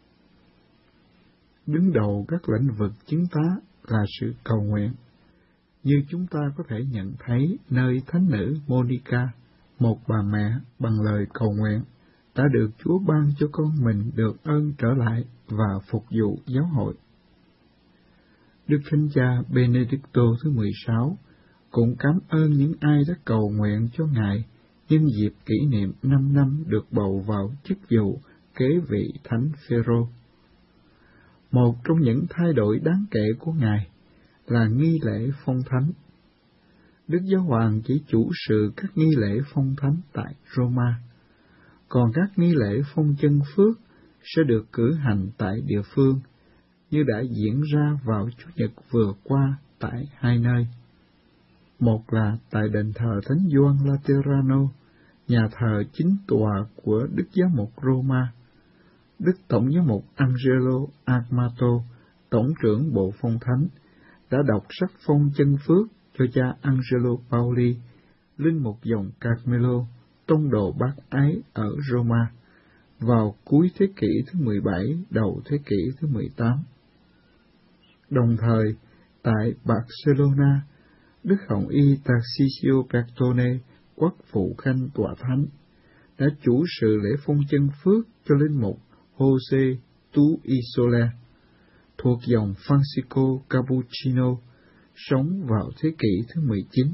Đứng đầu các lĩnh vực chứng tá là sự cầu nguyện, như chúng ta có thể nhận thấy nơi thánh nữ Monica, một bà mẹ bằng lời cầu nguyện, đã được Chúa ban cho con mình được ơn trở lại và phục vụ giáo hội. Đức Thánh Cha Benedicto thứ 16 cũng cảm ơn những ai đã cầu nguyện cho Ngài nhân dịp kỷ niệm 5 năm được bầu vào chức vụ kế vị Thánh Phêrô. Một trong những thay đổi đáng kể của Ngài là nghi lễ phong thánh. Đức Giáo Hoàng chỉ chủ sự các nghi lễ phong thánh tại Roma, còn các nghi lễ phong chân phước sẽ được cử hành tại địa phương, như đã diễn ra vào Chủ nhật vừa qua tại hai nơi. Một là tại đền thờ Thánh Gioan Laterano, nhà thờ chính tòa của Đức Giám mục Roma. Đức Tổng giám mục Angelo Amato, Tổng trưởng Bộ Phong Thánh, đã đọc sắc phong chân phước cho cha Angelo Paoli, linh mục dòng Carmelo, tông đồ bác ái ở Roma, vào cuối thế kỷ thứ 17, đầu thế kỷ thứ 18. Đồng thời, tại Barcelona, Đức Hồng Y Tarcisio Bertone, quốc phụ khanh tòa thánh, đã chủ sự lễ phong chân phước cho linh mục Jose Tu Isola, thuộc dòng Francisco Cappuccino, sống vào thế kỷ thứ 19.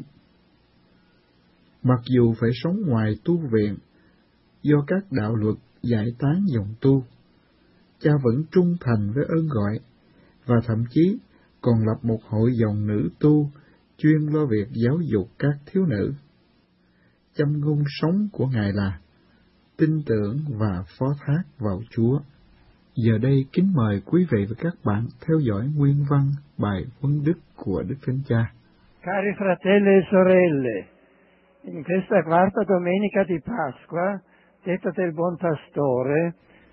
Mặc dù phải sống ngoài tu viện do các đạo luật giải tán dòng tu, cha vẫn trung thành với ơn gọi và thậm chí còn lập một hội dòng nữ tu chuyên lo việc giáo dục các thiếu nữ. Châm ngôn sống của Ngài là tin tưởng và phó thác vào Chúa. Giờ đây kính mời quý vị và các bạn theo dõi nguyên văn bài huấn đức của Đức Thánh Cha. Cari fratelli e sorelle, in questa quarta domenica di Pasqua, detta del Buon Pastore,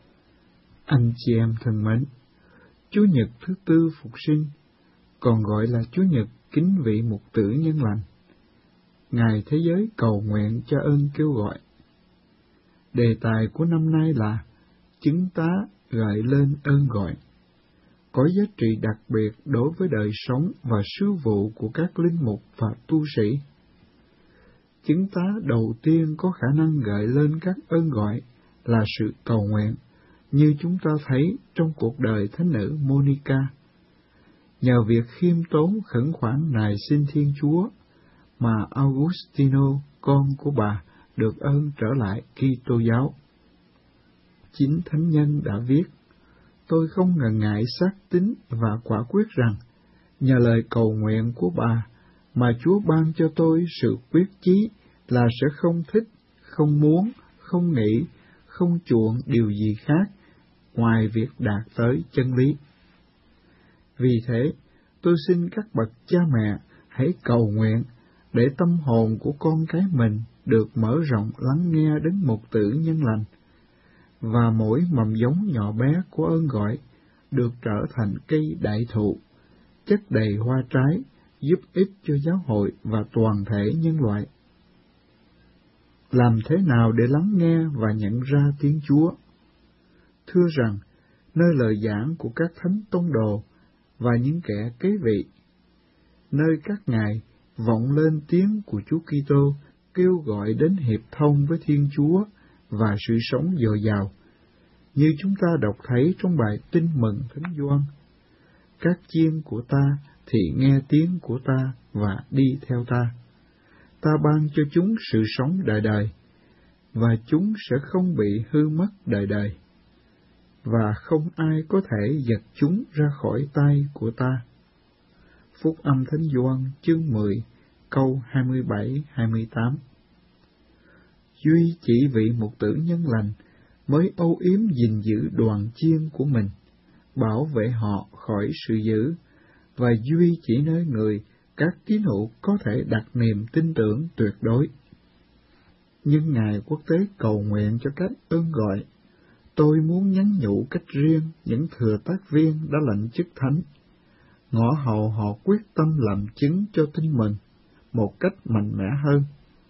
anh chị em thân mến, Chúa Nhật thứ tư Phục sinh, còn gọi là Chúa Nhật kính vị mục tử nhân lành, Ngài thế giới cầu nguyện cho ơn kêu gọi. Đề tài của năm nay là chứng tá gợi lên ơn gọi, có giá trị đặc biệt đối với đời sống và sứ vụ của các linh mục và tu sĩ. Chứng tá đầu tiên có khả năng gợi lên các ơn gọi là sự cầu nguyện, như chúng ta thấy trong cuộc đời thánh nữ Monica. Nhờ việc khiêm tốn khẩn khoản nài xin Thiên Chúa mà Augustino, con của bà, được ơn trở lại Kitô giáo. Chính thánh nhân đã viết: tôi không ngần ngại xác tín và quả quyết rằng nhờ lời cầu nguyện của bà mà Chúa ban cho tôi sự quyết chí là sẽ không thích, không muốn, không nghĩ, không chuộng điều gì khác ngoài việc đạt tới chân lý. Vì thế, tôi xin các bậc cha mẹ hãy cầu nguyện để tâm hồn của con cái mình được mở rộng lắng nghe Đấng Mục Tử nhân lành, và mỗi mầm giống nhỏ bé của ơn gọi được trở thành cây đại thụ, chất đầy hoa trái, giúp ích cho giáo hội và toàn thể nhân loại. Làm thế nào để lắng nghe và nhận ra tiếng Chúa? Thưa rằng, nơi lời giảng của các thánh tông đồ và những kẻ kế vị, nơi các ngài vọng lên tiếng của Chúa Kitô kêu gọi đến hiệp thông với Thiên Chúa và sự sống dồi dào, như chúng ta đọc thấy trong bài Tin mừng Thánh Gioan: các chiên của ta thì nghe tiếng của ta và đi theo ta. Ta ban cho chúng sự sống đời đời, và chúng sẽ không bị hư mất đời đời, và không ai có thể giật chúng ra khỏi tay của ta. Phúc âm Thánh Gioan chương 10 câu 27-28. Duy chỉ vị mục tử nhân lành mới âu yếm gìn giữ đoàn chiên của mình, bảo vệ họ khỏi sự dữ, và duy chỉ nơi người các tín hữu có thể đặt niềm tin tưởng tuyệt đối. Nhưng Ngày Quốc tế cầu nguyện cho các ơn gọi, tôi muốn nhắn nhủ cách riêng những thừa tác viên đã lãnh chức thánh, ngõ hầu họ quyết tâm làm chứng cho tin mừng một cách mạnh mẽ hơn.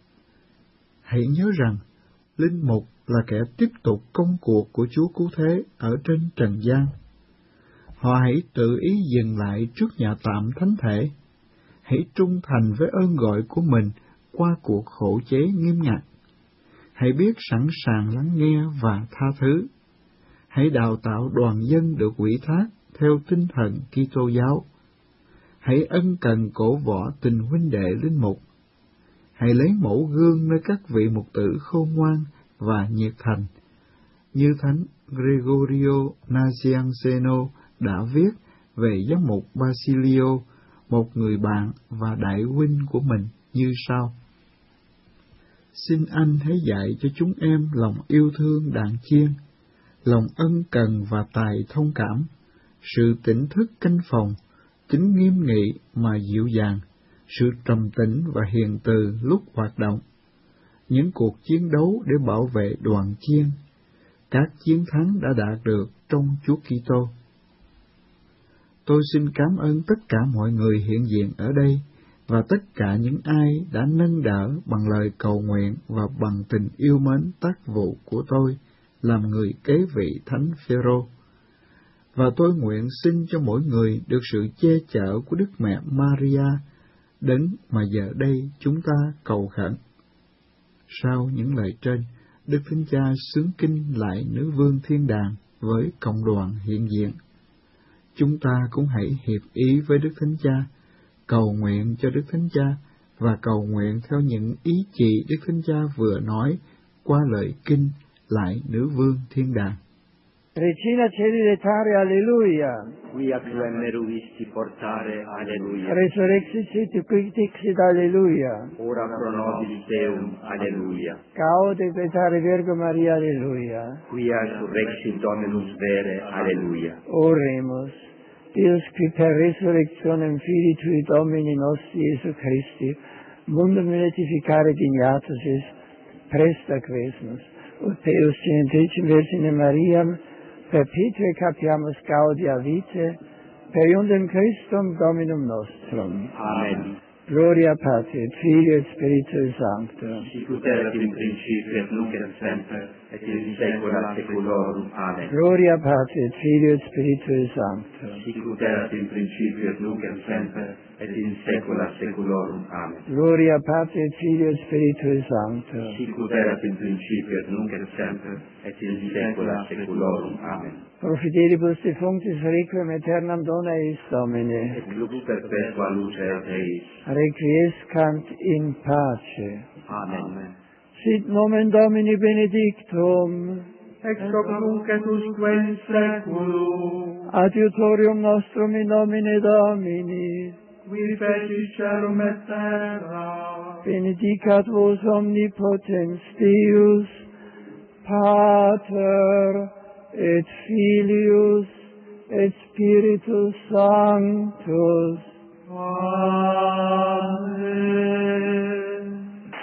Hãy nhớ rằng, linh mục là kẻ tiếp tục công cuộc của Chúa Cứu Thế ở trên trần gian. Họ hãy tự ý dừng lại trước nhà tạm thánh thể, hãy trung thành với ơn gọi của mình qua cuộc khổ chế nghiêm ngặt. Hãy biết sẵn sàng lắng nghe và tha thứ. Hãy đào tạo đoàn dân được ủy thác theo tinh thần Kitô giáo. Hãy ân cần cổ võ tình huynh đệ linh mục. Hãy lấy mẫu gương nơi các vị mục tử khôn ngoan và nhiệt thành, như Thánh Gregorio Nazianzeno đã viết về giám mục Basilio, một người bạn và đại huynh của mình như sau: xin anh hãy dạy cho chúng em lòng yêu thương đàn chiên, lòng ân cần và tài thông cảm, sự tỉnh thức canh phòng, tính nghiêm nghị mà dịu dàng, sự trầm tĩnh và hiền từ lúc hoạt động, những cuộc chiến đấu để bảo vệ đoàn chiên, các chiến thắng đã đạt được trong Chúa Kitô. Tôi xin cảm ơn tất cả mọi người hiện diện ở đây và tất cả những ai đã nâng đỡ bằng lời cầu nguyện và bằng tình yêu mến tác vụ của tôi làm người kế vị Thánh Phêrô. Và tôi nguyện xin cho mỗi người được sự che chở của Đức Mẹ Maria, Đấng mà giờ đây chúng ta cầu khẩn. Sau những lời trên, Đức Thánh Cha xướng kinh lại Nữ Vương Thiên Đàng với cộng đoàn hiện diện. Chúng ta cũng hãy hiệp ý với Đức Thánh Cha, cầu nguyện cho Đức Thánh Cha và cầu nguyện theo những ý chỉ Đức Thánh Cha vừa nói qua lời kinh lại Nữ Vương Thiên Đàng. Regina Celi letare, alleluia. Quia quem meruisti portare, alleluia. Resurrexit sit qui dixit, alleluia. Ora pro nobis Deum, alleluia. Gaude petare Virgo Maria, alleluia. Quia surrexit Dominus vere, alleluia. Oremus. Deus qui per resurrectionem Filii Tui Domini nostri Iesu Christi, mundum beatificare dignatus est, presta quesnus, ut Deus genitecem Virgine Mariam, perpetue capiamus gaudia vitae, per iundem Christum Dominum nostrum. Amen. Gloria Patri, et Filii, et Spiritui Sancto. Sic ut erat in principio et nunc et semper, et in saecula saeculorum. Amen. Gloria Patri, et Filii, et Spiritui Sancto. Sic ut erat in principio et nunc et semper, et in saecula saeculorum. Amen. Gloria Patri, et Filii, et Spiritui Sancto. Sic ut erat in principio et nunc et semper, et in saecula saeculorum. Amen. Pro fidelibus defunctis requiem aeternam dona eis Domine. Et lux perpetua luce Deis. Requiescant in pace. Amen. Sit nomen Domini benedictum. Ex hoc nunc et usque in saeculum. Adiutorium nostrum in nomine Domini. Qui fecit caelum et terra. Benedicat vos omnipotens Deus, Pater et Filius et Spiritus Sanctus. Amen.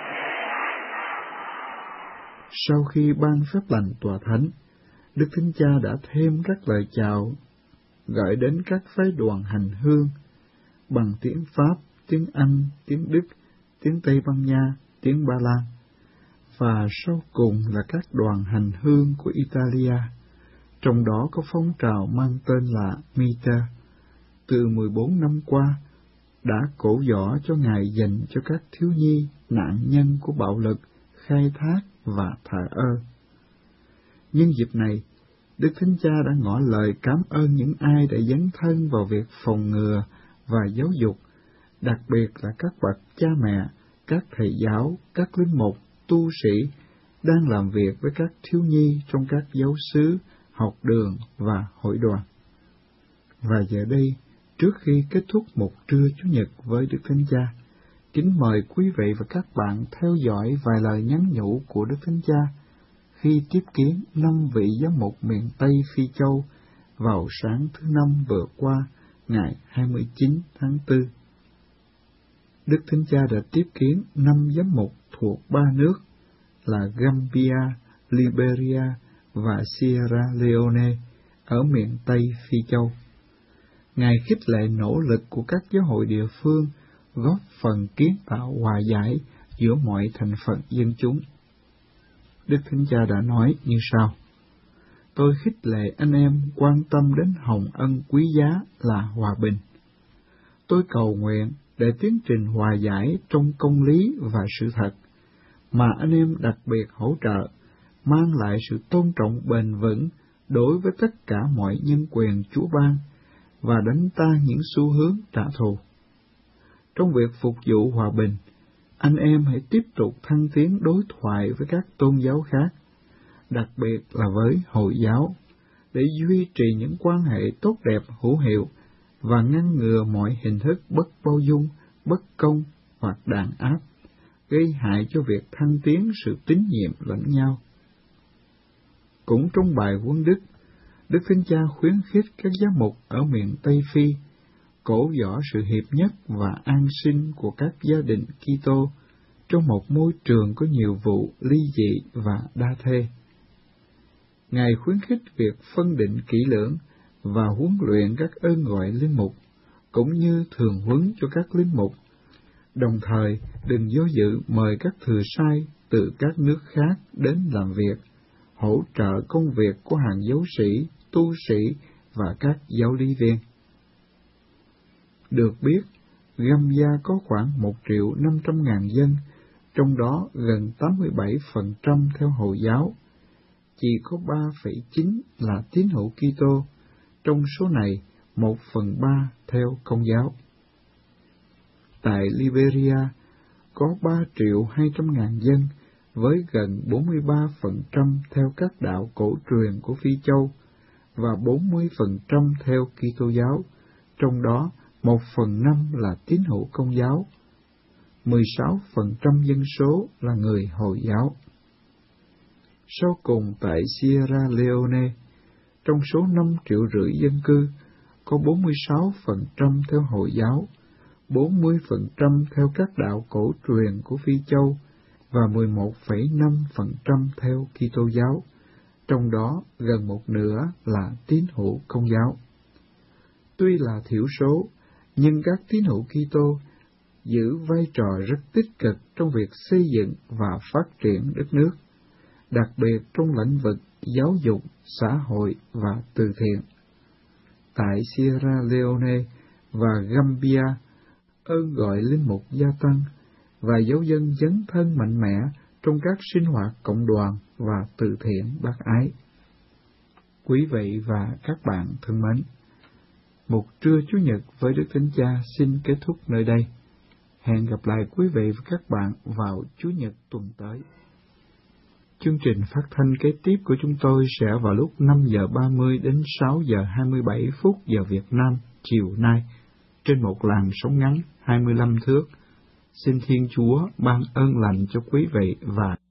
Sau khi ban phép lành tòa thánh, Đức Thánh Cha đã thêm các lời chào gửi đến các phái đoàn hành hương bằng tiếng Pháp, tiếng Anh, tiếng Đức, tiếng Tây Ban Nha, tiếng Ba Lan, và sau cùng là các đoàn hành hương của Italia, trong đó có phong trào mang tên là Mita, từ 14 năm qua, đã cổ võ cho Ngài dành cho các thiếu nhi nạn nhân của bạo lực, khai thác và thờ ơ. Nhân dịp này, Đức Thánh Cha đã ngỏ lời cảm ơn những ai đã dấn thân vào việc phòng ngừa và giáo dục, đặc biệt là các bậc cha mẹ, các thầy giáo, các linh mục, tu sĩ đang làm việc với các thiếu nhi trong các giáo xứ, học đường và hội đoàn. Và giờ đây, trước khi kết thúc một trưa Chủ nhật với Đức Thánh Cha, kính mời quý vị và các bạn theo dõi vài lời nhắn nhủ của Đức Thánh Cha khi tiếp kiến 5 vị giám mục miền Tây Phi Châu vào sáng thứ Năm vừa qua, ngày 29 tháng 4. Đức Thánh Cha đã tiếp kiến 5 giám mục thuộc 3 nước là Gambia, Liberia và Sierra Leone ở miền Tây Phi Châu. Ngài khích lệ nỗ lực của các giáo hội địa phương góp phần kiến tạo hòa giải giữa mọi thành phần dân chúng. Đức Thánh Cha đã nói như sau: Tôi khích lệ anh em quan tâm đến hồng ân quý giá là hòa bình. Tôi cầu nguyện để tiến trình hòa giải trong công lý và sự thật, mà anh em đặc biệt hỗ trợ, mang lại sự tôn trọng bền vững đối với tất cả mọi nhân quyền Chúa ban, và đánh tan những xu hướng trả thù. Trong việc phục vụ hòa bình, anh em hãy tiếp tục thăng tiến đối thoại với các tôn giáo khác, đặc biệt là với Hồi giáo, để duy trì những quan hệ tốt đẹp hữu hiệu và ngăn ngừa mọi hình thức bất bao dung, bất công hoặc đàn áp, gây hại cho việc thăng tiến sự tín nhiệm lẫn nhau. Cũng trong bài huấn đức, Đức Thánh Cha khuyến khích các giám mục ở miền Tây Phi cổ võ sự hiệp nhất và an sinh của các gia đình Kitô trong một môi trường có nhiều vụ ly dị và đa thê. Ngài khuyến khích việc phân định kỹ lưỡng và huấn luyện các ơn gọi linh mục, cũng như thường huấn cho các linh mục, đồng thời đừng do dự mời các thừa sai từ các nước khác đến làm việc, hỗ trợ công việc của hàng giáo sĩ, tu sĩ và các giáo lý viên. Được biết, Gambia có khoảng 1.500.000 dân, trong đó gần 87% theo Hồi giáo. Chỉ có 3,9 là tín hữu Kitô, trong số này 1/3 theo Công giáo. Tại Liberia có 3.200.000 dân, với gần 43% theo các đạo cổ truyền của Phi Châu và 40% theo Kitô giáo, trong đó 1/5 là tín hữu Công giáo. 16% dân số là người Hồi giáo. Sau cùng tại Sierra Leone, trong số 5,5 triệu dân cư, có 46% theo Hồi giáo, 40% theo các đạo cổ truyền của Phi Châu và 11,5% theo Kitô giáo, trong đó gần một nửa là tín hữu Công giáo. Tuy là thiểu số, nhưng các tín hữu Kitô giữ vai trò rất tích cực trong việc xây dựng và phát triển đất nước, đặc biệt trong lĩnh vực giáo dục, xã hội và từ thiện. Tại Sierra Leone và Gambia, ơn gọi linh mục gia tăng và giáo dân dấn thân mạnh mẽ trong các sinh hoạt cộng đoàn và từ thiện bác ái. Quý vị và các bạn thân mến, một trưa Chủ nhật với Đức Thánh Cha xin kết thúc nơi đây. Hẹn gặp lại quý vị và các bạn vào Chủ nhật tuần tới. Chương trình phát thanh kế tiếp của chúng tôi sẽ vào lúc 5:30 đến 6:27 giờ Việt Nam chiều nay trên một làn sóng ngắn 25 thước. Xin Thiên Chúa ban ơn lành cho quý vị và